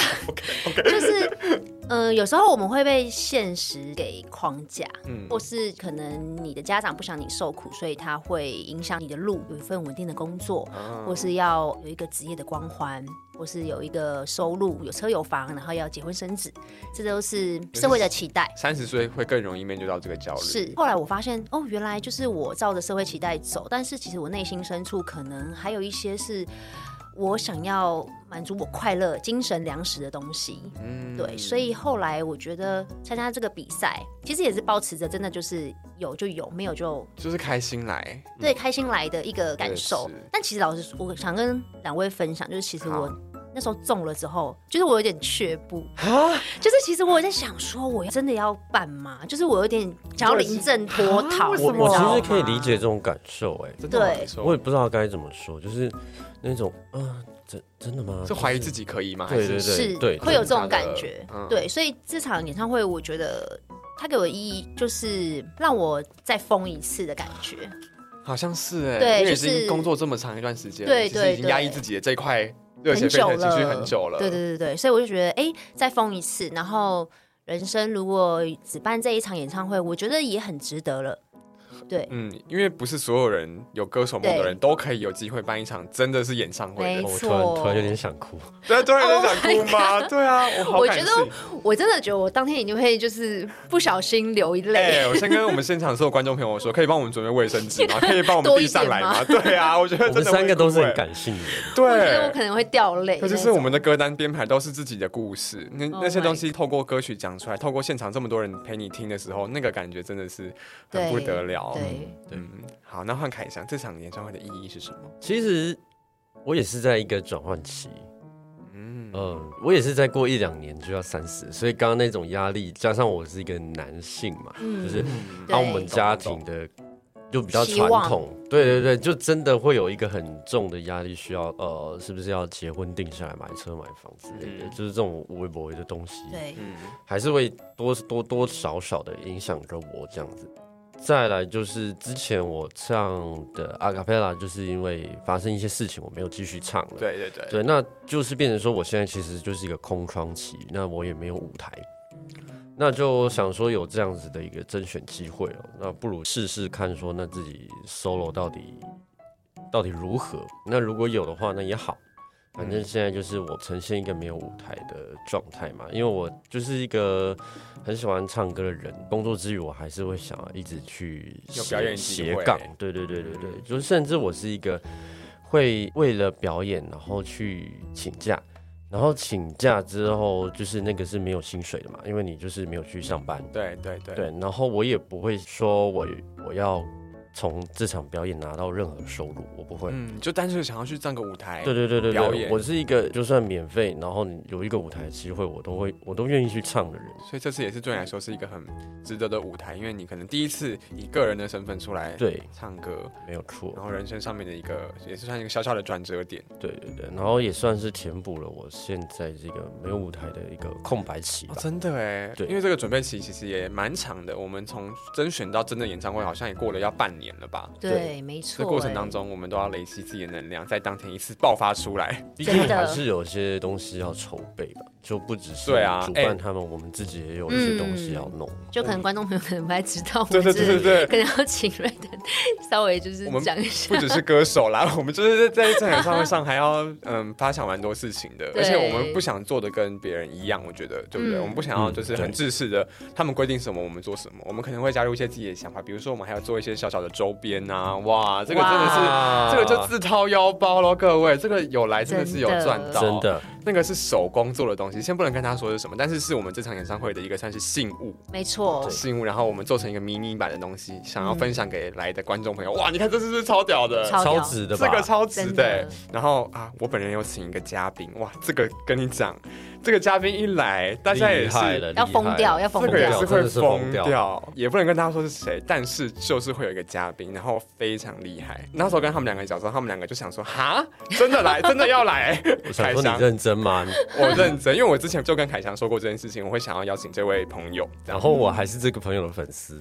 就是有时候我们会被现实给框架，或是可能你的家长不想你受苦，所以他会影响你的路，有一份稳定的工作，或是要有一个职业的光环，或是有一个收入，有车有房，然后要结婚生子，这都是社会的期待。 30岁会更容易面对到这个焦虑。 是，后来我发现原来就是我照着社会期待走，但是其实我内心深处可能还有一些是我想要满足我快乐、精神粮食的东西。对，所以后来我觉得参加这个比赛，其实也是抱持着真的就是有就有，没有就是开心来， 对，开心来的一个感受。但其实老实说，我想跟2位分享，就是其实我那时候中了之后，就是我有点却步，就是其实我在想说，我真的要办吗？就是我有点想要临阵脱逃。 我其实可以理解这种感受， 对， 我也不知道该怎么说，就是那种真的吗？ 是怀疑自己可以吗？ 对， 是，会有这种感觉。对，所以这场演唱会，我觉得它给我的意义就是让我再疯一次的感觉。 好像是对， 因为已经工作这么长一段时间， 对， 已经压抑自己的这一块热血沸腾情绪很久了。 对，所以我就觉得，再疯一次，然后人生如果只办这一场演唱会，我觉得也很值得了。对， 因为不是所有人有歌手梦的人都可以有机会办一场真的是演唱会的。 没错， 突然有点想哭。 对，突然有点想哭吗？对啊，我觉得我真的觉得我当天一定会就是不小心流一泪。 我先跟我们现场所有观众朋友说，可以帮我们准备卫生纸吗？可以帮我们递上来吗？对啊，我觉得真的我们3个都是很感性的人。 对， 我觉得我可能会掉泪。 可就是我们的歌单编排都是自己的故事，那些东西透过歌曲讲出来，透过现场这么多人陪你听的时候，那个感觉真的是很不得了。对。好，那换凯翔，这场演唱会的意义是什么？ 其实我也是在一个转换期，我也是再过1-2年就要30，所以刚刚那种压力，加上我是一个男性嘛，就是我们家庭的就比较传统，对，就真的会有一个很重的压力，需要是不是要结婚定下来买车买房之类的，就是这种无微不微的东西， 对， 还是会多少的影响着我这样子。再来就是之前我唱的阿卡贝拉，就是因为发生一些事情，我没有继续唱了。 对， 那就是变成说，我现在其实就是一个空窗期，那我也没有舞台，那就想说有这样子的一个甄选机会了，那不如试试看，说那自己 solo 到底如何？那如果有的话，那也好。反正现在就是我呈现一个没有舞台的状态嘛，因为我就是一个很喜欢唱歌的人，工作之余我还是会想要一直去斜杠，对，就是甚至我是一个会为了表演然后去请假，然后请假之后就是那个是没有薪水的嘛，因为你就是没有去上班，对，然后我也不会说我要从这场表演拿到任何收入，我不会， 就单纯想要去站个舞台， 对， 表演。 我是一个就算免费，然后有一个舞台机会，我都愿意去唱的人。 所以这次也是对你来说是一个很值得的舞台，因为你可能第一次以个人的身份出来唱歌， 没有错。 然后人生上面的一个也是算一个小小的转折点， 对，然后也算是填补了我现在这个没有舞台的一个空白期吧。 真的哎，对，因为这个准备期其实也蛮长的，我们从甄选到真的演唱会好像也过了要半年了吧？ 对，没错。 这过程当中，我们都要累积自己的能量，在当天一次爆发出来。 毕竟还是有些东西要筹备吧，就不只是主办他们，我们自己也有一些东西要弄。 就可能观众朋友可能不太知道， 对， 可能要请瑞登稍微就是讲一下。 不只是歌手啦，我们就是在这演唱会上还要发想蛮多事情的，而且我们不想做的跟别人一样，我觉得对不对？我们不想要就是很制式的，他们规定什么我们做什么，我们可能会加入一些自己的想法，比如说我们还要做一些小小的周边。哇，这个真的是，这个就自掏腰包咯，各位，这个有来真的是有赚到， 真的， 那个是手工做的东西，先不能跟他说是什么，但是我们这场演唱会的一个算是信物， 没错， 信物，然后我们做成一个迷你版的东西，想要分享给来的观众朋友。哇，你看这是不是超屌的， 超值的吧？ 这个超值的。然后我本人有请一个嘉宾，哇，这个跟你讲，这个嘉宾一来，大家也是要疯掉， 这个也是会疯掉，也不能跟大家说是谁，但是就是会有一个嘉宾，然后非常厉害。那时候跟他们两个讲说，他们两个就想说，哈，真的来，真的要来。 我想说你认真吗？ 我认真，因为我之前就跟凯翔说过这件事情，我会想要邀请这位朋友， 然后我还是这个朋友的粉丝。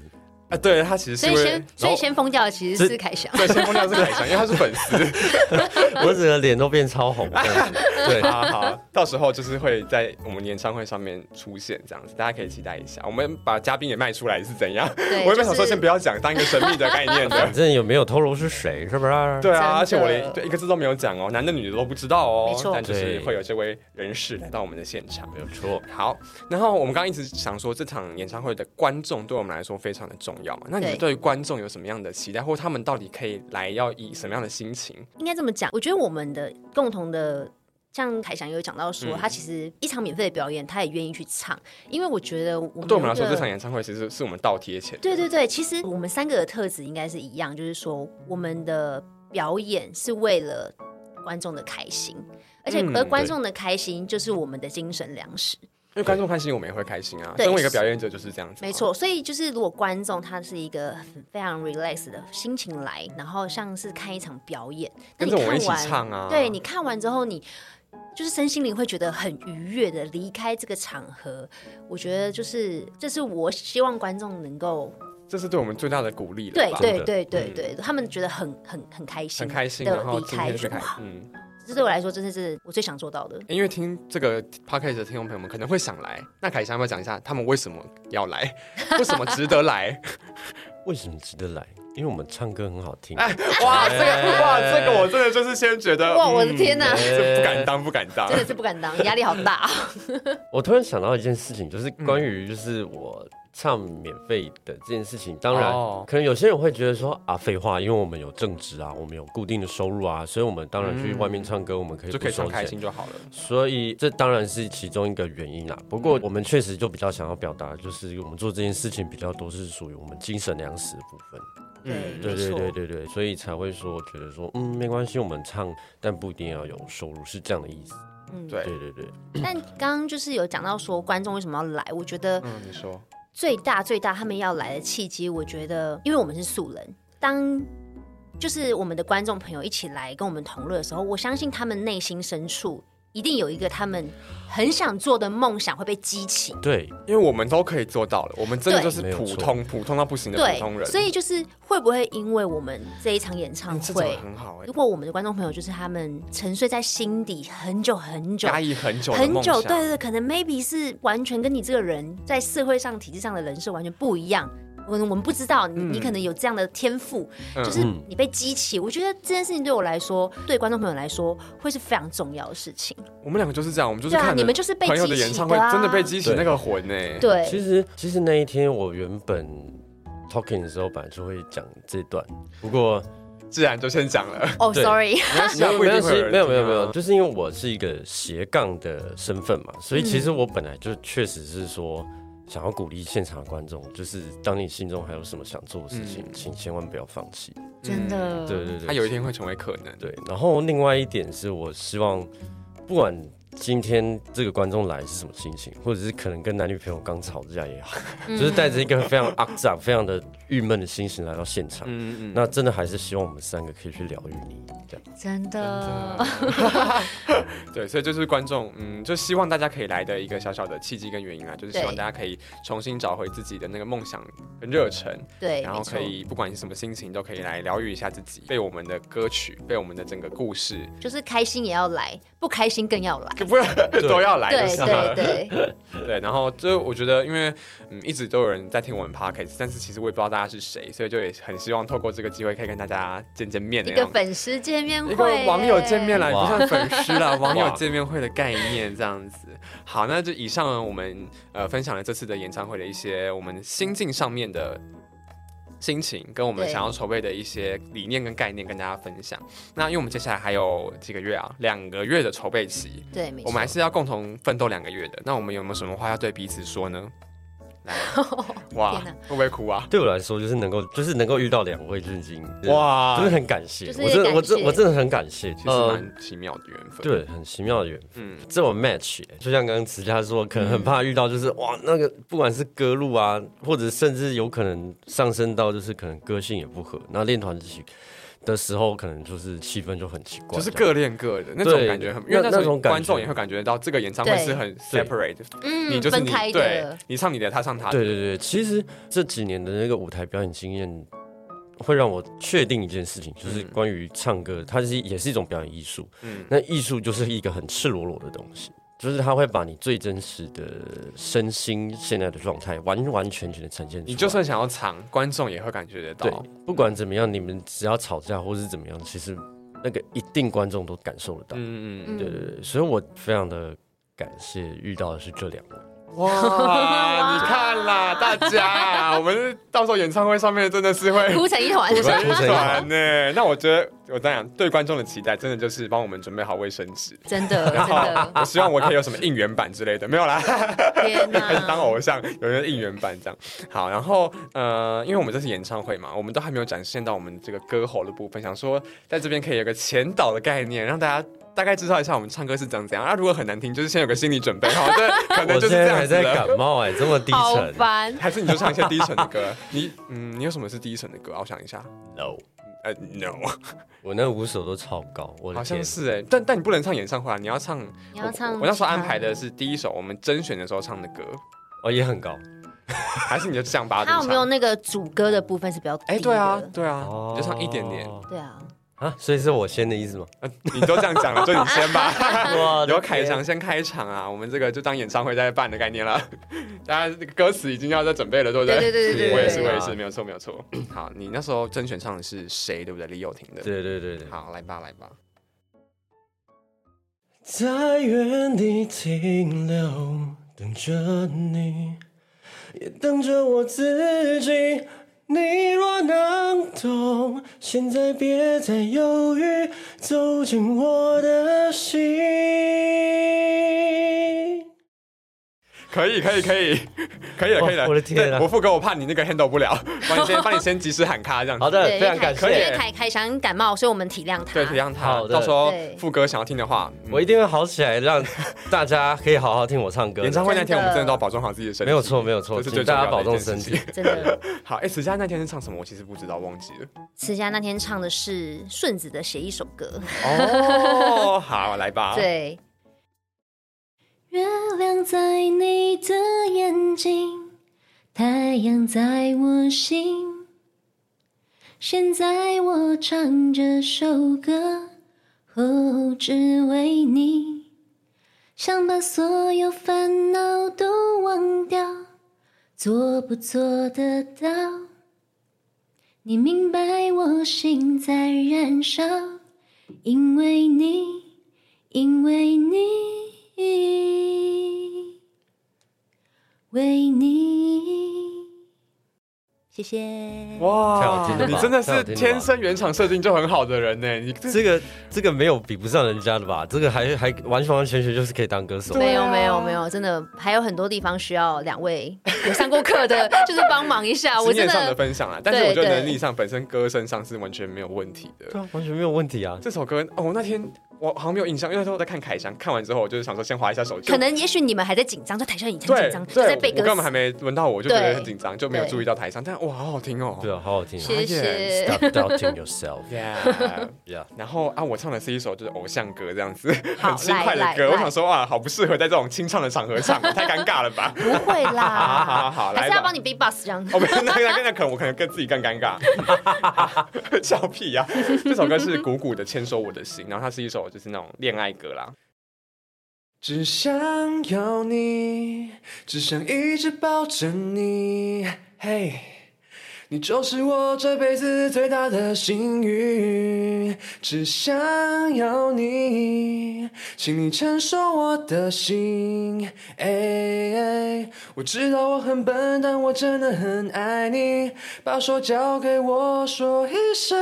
啊，对他其实是所以先疯掉的其实是凯翔， 对，先疯掉是凯翔，因为他是粉丝。 我整个脸都变超红。 对，好，到时候就是会在我们演唱会上面出现这样子，大家可以期待一下。我们把嘉宾也卖出来是怎样？我原本想说先不要讲，当一个神秘的概念的。 反正有没有透露是谁，是不是？ 对啊，而且我连一个字都没有讲哦，男的女的都不知道哦。 没错， 但就是会有这位人士来到我们的现场， 没有错。 好，然后我们刚刚一直想说，这场演唱会的观众对我们来说非常的重要嘛。那你们对于观众有什么样的期待，或他们到底可以来要以什么样的心情？ 应该这么讲，我觉得我们的共同的。像凯翔有讲到说，他其实一场免费的表演，他也愿意去唱，因为我觉得对我们来说，这场演唱会其实是我们倒贴钱。 对对对，其实我们3个的特质应该是一样，就是说我们的表演是为了观众的开心，而观众的开心就是我们的精神粮食。 因为观众开心，我们也会开心啊。身为一个表演者就是这样子。 没错，所以就是如果观众他是一个非常 relax 的心情来，然后像是看一场表演， 跟着我们一起唱啊。 对，你看完之后，你就是身心灵会觉得很愉悦的离开这个场合。我觉得就是这是我希望观众能够。 这是对我们最大的鼓励了吧。 对，他们觉得很开心， 很开心的离开，这对我来说真的是我最想做到的。 因为听这个 podcast 的听众朋友们可能会想来，那凯翔要不要讲一下他们为什么要来，为什么值得来？ 为什么值得来？因为我们唱歌很好听。 哇，这个我真的就是先觉得， 哇，我的天哪， 这不敢当， 真的是不敢当，压力好大。 我突然想到一件事情，就是关于就是我唱免费的这件事情，当然可能有些人会觉得说啊，废话，因为我们有正职啊，我们有固定的收入啊，所以我们当然去外面唱歌，我们可以就可以唱开心就好了。 所以这当然是其中一个原因啦。不过我们确实就比较想要表达，就是我们做这件事情比较多是属于我们精神粮食的部分。对，所以才会说觉得说没关系，我们唱，但不一定要有收入，是这样的意思。对。 但刚刚就是有讲到说观众为什么要来，我觉得你说最大他们要来的契机，我觉得因为我们是素人，当就是我们的观众朋友一起来跟我们同乐的时候，我相信他们内心深处一定有一个他们很想做的梦想会被激起。 对， 因为我们都可以做到了，我们真的就是普通到不行的普通人。 所以就是会不会因为我们这一场演唱会很好如果我们的观众朋友就是他们沉睡在心底很久压抑很久的梦想， 对，可能 maybe 是完全跟你这个人在社会上体制上的人设完全不一样。我们不知道你可能有这样的天赋，就是你被激起。我觉得这件事情对我来说，对观众朋友来说，会是非常重要的事情。 我们两个就是这样，我们就是看你们就是被激起的朋友的演唱会，真的被激起那个魂呢。 对， 其实那一天我原本 talking 的时候，本来就会讲这段，不过自然就先讲了。 哦，sorry， 没有，就是因为我是一个斜杠的身份嘛，所以其实我本来就确实是说。想要鼓励现场的观众，就是当你心中还有什么想做的事情，请千万不要放弃。 真的， 对， 它有一天会成为可能。 对，然后另外一点是我希望，不管今天这个观众来是什么心情，或者是可能跟男女朋友刚吵架也好，就是带着一个非常肮脏、非常的郁闷的心情来到现场。那真的还是希望我们3个可以去疗愈你，这样。 真的。 对，所以就是观众，就希望大家可以来的一个小小的契机跟原因啊，就是希望大家可以重新找回自己的那个梦想跟热忱， 对， 然后可以不管你什么心情，都可以来疗愈一下自己，被我们的歌曲，被我们的整个故事， 就是开心也要来，不开心更要来， 不都要来， 对， 然后就我觉得，因为一直都有人在听我们 podcast， 但是其实我也不知道大家是谁，所以就也很希望透过这个机会可以跟大家见面的一个粉丝见面会， 一个网友见面啦，不算粉丝啦，网友见面会的概念这样子。好，那就以上呢，我们分享了这次的演唱会的一些我们心境上面的心情，跟我们想要筹备的一些理念跟概念跟大家分享。那因为我们接下来还有几个月啊，2个月的筹备期， 对，没错， 我们还是要共同奋斗2个月的。那我们有没有什么话要对彼此说呢？来，哇，会不会哭啊？ 对我来说，就是能够遇到2位，就已经哇， 真的很感谢。 就是我真的很感谢， 其实蛮奇妙的缘分。 对，很奇妙的缘分。这种 match， 就像刚刚慈家说，可能很怕遇到，就是哇，那个不管是歌路啊，或者甚至有可能上升到就是可能个性也不合，然后练团的时候，可能就是气氛就很奇怪， 就是各练各的那种感觉很，因为那种观众也会感觉到这个演唱会是很 separate， 你就是你，对，你唱你的，他唱他的。 对对对，其实这几年的那个舞台表演经验，会让我确定一件事情，就是关于唱歌，它也是一种表演艺术。那艺术就是一个很赤裸裸的东西。就是他会把你最真实的身心现在的状态完完全全的呈现出来。 你就算想要藏，观众也会感觉得到。 对，不管怎么样，你们只要吵架或是怎么样，其实那个一定观众都感受得到。对对对，所以我非常的感谢遇到的是这两位。 哇，你看啦，大家，我们到时候演唱会上面真的是会哭成一团， 哭成一团呢。那我觉得，我这样对观众的期待，真的就是帮我们准备好卫生纸， 真的，真的。 我希望我可以有什么应援版之类的，没有啦， 天哪， 还是当偶像，有人应援版这样。好，然后因为我们这是演唱会嘛，我们都还没有展现到我们这个歌喉的部分，想说在这边可以有个前导的概念，让大家大概知道一下我们唱歌是长怎样。如果很难听，就是先有个心理准备哈。这可能就是这样子的。 我现在还在感冒这么低沉， 好烦。 还是你就唱一些低沉的歌？你有什么是低沉的歌？我想一下。 No， No， 我那5首都超高，我的好像是但你不能唱演唱会啊，你要唱。我那时候安排的是第一首我们甄选的时候唱的歌， 也很高。 还是你就降八度？ 他有没有那个主歌的部分是比较低的？ 对啊，你就唱一点点。 对啊。 所以是我先的意思吗？ 你都这样讲了，就你先吧。由凯翔先开场啊，我们这个就当演唱会在办的概念了。大家歌词已经要在准备了，对不对？ 对， 我也是，没有错。好，你那时候甄选唱的是谁，对不对？李友廷的。 对。 好，来吧。 在原地停留，等着你，也等着我自己。你若能懂，现在别再犹豫，走进我的心。 可以了。 我的天啊！ 我副歌我怕你那个 handle 不了，帮你先及时喊卡这样子。 好的，非常感谢。 因为凯翔感冒，所以我们体谅他。 对，体谅他。到时候副歌想要听的话， 我一定会好起来，让大家可以好好听我唱歌。 演唱会那天我们真的都要保重好自己的身体。 没有错，请大家保重身体。 真的。 好，慈家那天是唱什么？我其实不知道，忘记了。 慈家那天唱的是顺子的《写一首歌》。 好，来吧。 对。月亮在你的眼睛，太阳在我心。现在我唱这首歌，只为你。想把所有烦恼都忘掉，做不做得到？你明白我心在燃烧，因为你，为你，谢谢。 哇，你真的是天生原厂设定就很好的人呢。你这个没有比不上人家的吧？这个还完全就是可以当歌手。 没有，真的还有很多地方需要2位有上过课的，就是帮忙一下。 经验上的分享啦，但是我觉得能力上、本身歌声上是完全没有问题的。 对啊，完全没有问题啊。 这首歌那天。我好像没有印象，因为那时候我在看凯翔，看完之后我就是想说先滑一下手机。 可能也许你们还在紧张，在台上也很紧张，就在背歌词。 我根本还没轮到我就觉得很紧张，就没有注意到台上。但哇，好好听哦！ 对啊，好好听。 谢谢。 Stop doubting yourself. Yeah. 然后我唱的是一首就是偶像歌这样子，很轻快的歌。我想说好不适合在这种清唱的场合唱，太尴尬了吧？ 不会啦， 好， 还是要帮你 B-box 这样。 我可能跟自己更尴尬。笑屁呀！这首歌是鼓鼓的牵手我的心，然后它是一首就是那种恋爱歌啦。只想要你，只想一直抱着你，嘿，你就是我这辈子最大的幸运。只想要你，请你承受我的心，我知道我很笨，但我真的很爱你，把手交给我，说一声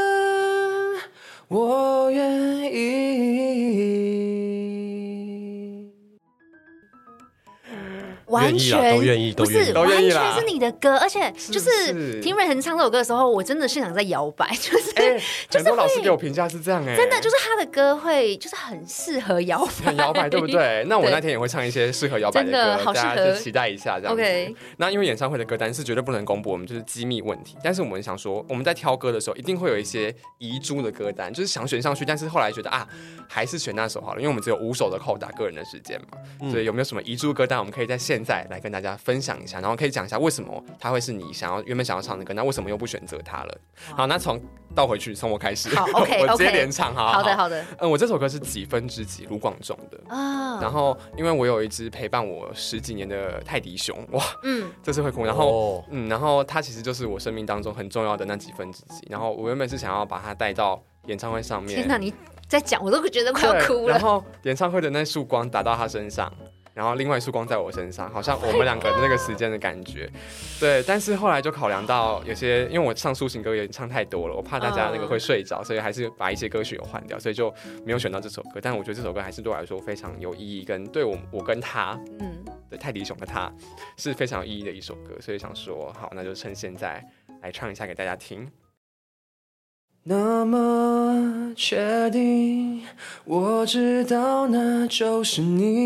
我愿意。 哇， 完全都愿意， 不是都愿意啦完全是你的歌，而且就是听瑞恒唱这首歌的时候，我真的现场在摇摆，就是很多老师给我评价是这样真的就是他的歌会就是很适合摇摆， 很摇摆，对不对？那我那天也会唱一些适合摇摆的歌，大家就期待一下这样子。 OK， 那因为演唱会的歌单是绝对不能公布，我们就是机密问题。但是我们想说，我们在挑歌的时候，一定会有一些遗珠的歌单，就是想选上去，但是后来觉得还是选那首好了，因为我们只有5首的扣打个人的时间嘛。所以有没有什么遗珠歌单，我们可以在现在来跟大家分享一下，然后可以讲一下为什么它会是你原本想要唱的歌，那为什么又不选择它了？好，那倒回去，从我开始。 好 OK， 我直接连唱。好的。 我这首歌是几分之几卢广仲的然后因为我有一只陪伴我10几年的泰迪熊，哇，这次会哭。然后它其实就是我生命当中很重要的那几分之几。然后我原本是想要把它带到演唱会上面。 天哪，你在讲我都觉得快要哭了。 然后演唱会的那束光打到他身上，然后另外一束光在我身上，好像我们2个那个时间的感觉。对，但是后来就考量到有些，因为我唱抒情歌也唱太多了，我怕大家那个会睡着，所以还是把一些歌曲有换掉，所以就没有选到这首歌。但我觉得这首歌还是对我来说非常有意义，跟对我跟他，对泰迪熊的他是非常有意义的一首歌，所以想说好，那就趁现在来唱一下给大家听。那么确定，我知道那就是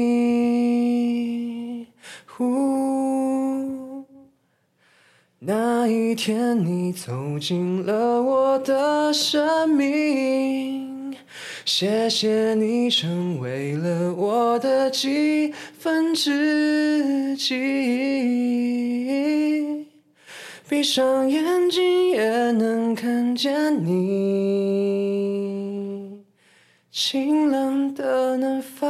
你。那一天你走进了我的生命，谢谢你成为了我的几分之几。闭上眼睛也能看见你，清冷的嫩发。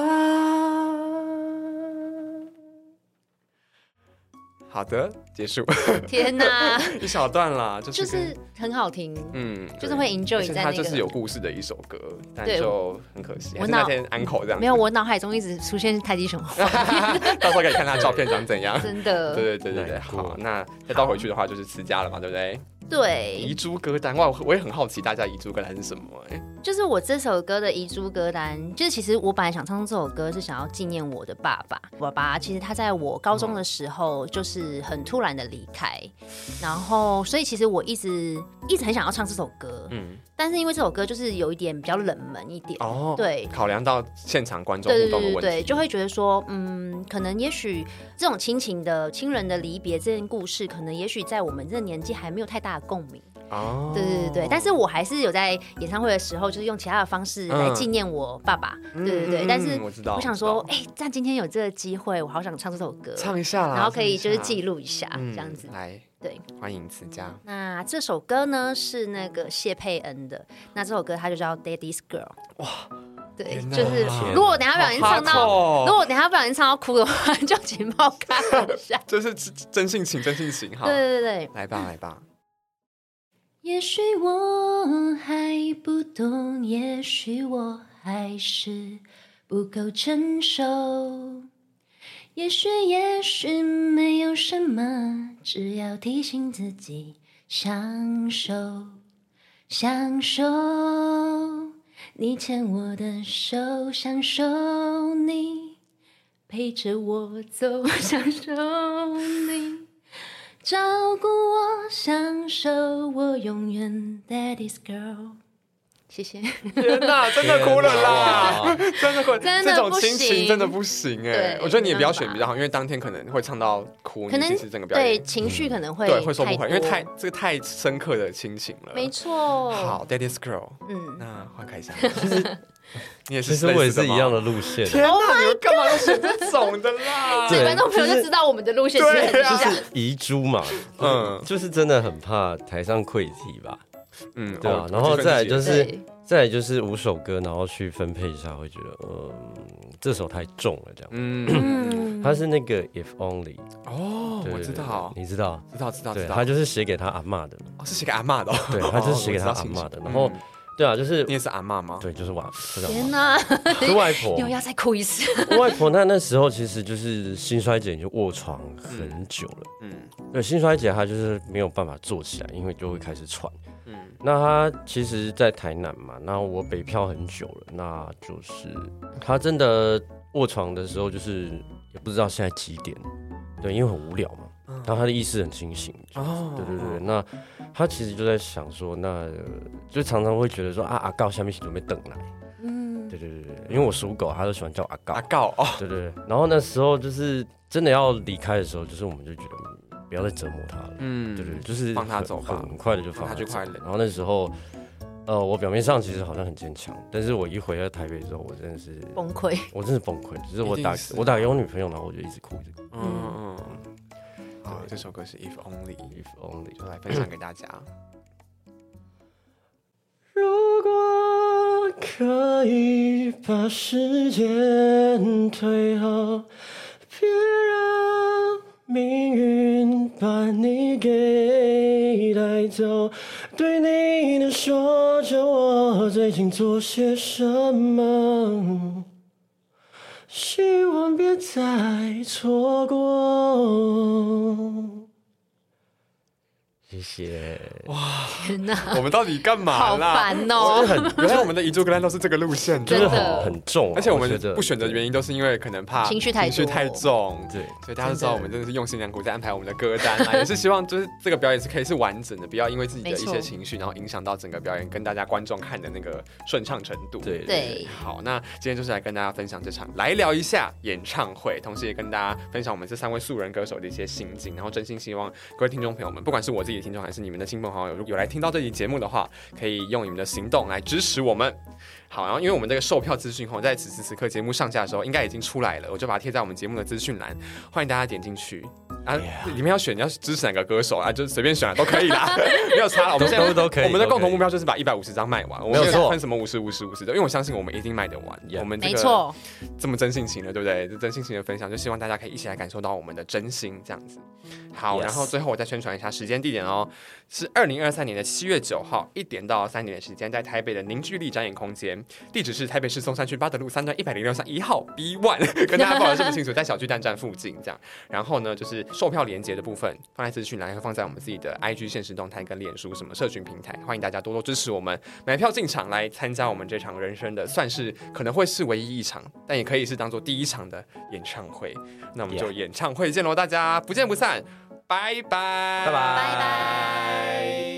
好的，结束。 天哪， 一小段啦，就是很好听，就是会 enjoy 在那个。 它就是有故事的一首歌，但就很可惜，还是那天安口这样。 没有，我脑海中一直出现泰迪熊， 到时候可以看他照片长怎样。 真的， 对，好，那再倒回去的话就是词家了嘛，对不对？ 对， 遗珠歌单哇，我也很好奇大家遗珠歌单是什么就是我这首歌的遗珠歌单，就是其实我本来想唱这首歌是想要纪念我的爸爸。我爸爸其实他在我高中的时候就是很突然的离开，然后所以其实我一直很想要唱这首歌，但是因为这首歌就是有一点比较冷门一点，对， 考量到现场观众互动的问题， 对，就会觉得说，可能也许这种亲人的离别这件故事，可能也许在我们这个年纪还没有太大的共鸣。对，但是我还是有在演唱会的时候，就是用其他的方式来纪念我爸爸。对，但是我想说，但今天有这个机会，我好想唱这首歌， 唱一下啦， 然后可以就是记录一下，这样子。 来， 对， 欢迎词家。 那这首歌呢是那个谢佩恩的，那这首歌它就叫《Daddy's Girl》。哇，对，就是如果等一下不小心唱到哭的话，就请帮我看一下。 这是真性情，好。 对， 来吧。 也许我还不懂，也许我还是不够成熟，也许没有什么，只要提醒自己享受你牵我的手，享受你陪着我走，享受你照顾我，享受我，永远 Daddy's Girl。谢谢。 天哪，真的哭了啦！真的哭，这种心情真的不行我觉得你也不要选比较好，因为当天可能会唱到哭， 可能其实整个表演对情绪可能会会受不回，因为这个太深刻的亲情了。 没错。 好 ，Daddy's Girl。那换开一下。你也是， 其实我也是一样的路线。 天哪，你们干嘛都选这种的啦？ 这观众朋友就知道我们的路线是很像， 就是遗珠嘛。就是真的很怕台上溃体吧。对啊，然后再来就是5首歌，然后去分配一下，会觉得这首太重了这样。他是那个 If Only。 我知道， 你知道，对，他就是写给他阿嬷的。 是写给阿嬷的。 对，他就是写给他阿嬷的。然后，对啊，就是你也是阿嬷吗？ 对，就是天哪， 是外婆。 又要再哭一次。 外婆那时候其实就是心衰竭，就卧床很久了。对，心衰竭她就是没有办法坐起来，因为就会开始喘。那他其实，在台南嘛，那我北漂很久了，那就是他真的卧床的时候，就是也不知道现在几点， 对，因为很无聊嘛。然后他的意识很清醒，对，那他其实就在想说，那就常常会觉得说阿告下面准备等来，对，因为我属狗，他就喜欢叫阿告哦，对，然后那时候就是真的要离开的时候，就是我们就觉得不要再折磨他了，对，就是放他走吧， 很快的就放他去快乐。 然后那时候。我表面上其实好像很坚强，但是我一回到台北之后，我真的是崩溃， 我真的崩溃。就是我打给我女朋友，然后我就一直哭。 好，这首歌是 If Only， 就来分享给大家。 如果可以把时间推后，别让命运把你给带走。对你能说着我最近做些什么，希望别再错过。谢谢。 哇，天哪！ 我们到底干嘛啦？ 好烦哦！ 原来我们的遗珠歌单都是这个路线， 真的很重， 而且我们不选择的原因都是因为可能怕情绪太重， 对， 所以大家都知道我们真的是用心良苦在安排我们的歌单啊，也是希望就是这个表演是可以是完整的，不要因为自己的一些情绪，然后影响到整个表演跟大家观众看的那个顺畅程度。 对。 好，那今天就是来跟大家分享这场，来聊一下演唱会，同时也跟大家分享我们这3位素人歌手的一些心境，然后真心希望各位听众朋友们，不管是我自己的听众还是你们的亲朋好友，如果有来听到这期节目的话，可以用你们的行动来支持我们。好，然后因为我们这个售票资讯在此时此刻节目上架的时候应该已经出来了，我就把它贴在我们节目的资讯栏，欢迎大家点进去啊。里面要选你要支持哪个歌手啊，就随便选都可以啦，没有差了。我们现在都可以。 我们的共同目标就是把150张卖完，我们没有分什么50的，因为我相信我们一定卖得完。我们这个这么真性情的，对不对？这真性情的分享，就希望大家可以一起来感受到我们的真心，这样子。好，然后最后我再宣传一下时间地点哦，是2023年的7月9号1点到3点的时间，在台北的凝聚力展演空间，地址是台北市松山区八德路3段106-1号 B1， 跟大家报的是不清楚，在小巨蛋站附近这样。然后呢，就是售票连结的部分放在资讯栏，会放在我们自己的 IG 限时动态跟脸书什么社群平台，欢迎大家多多支持我们，买票进场来参加我们这场人生的算是可能会是唯一一场，但也可以是当做第一场的演唱会。那我们就演唱会见喽，大家不见不散，拜拜， 拜拜。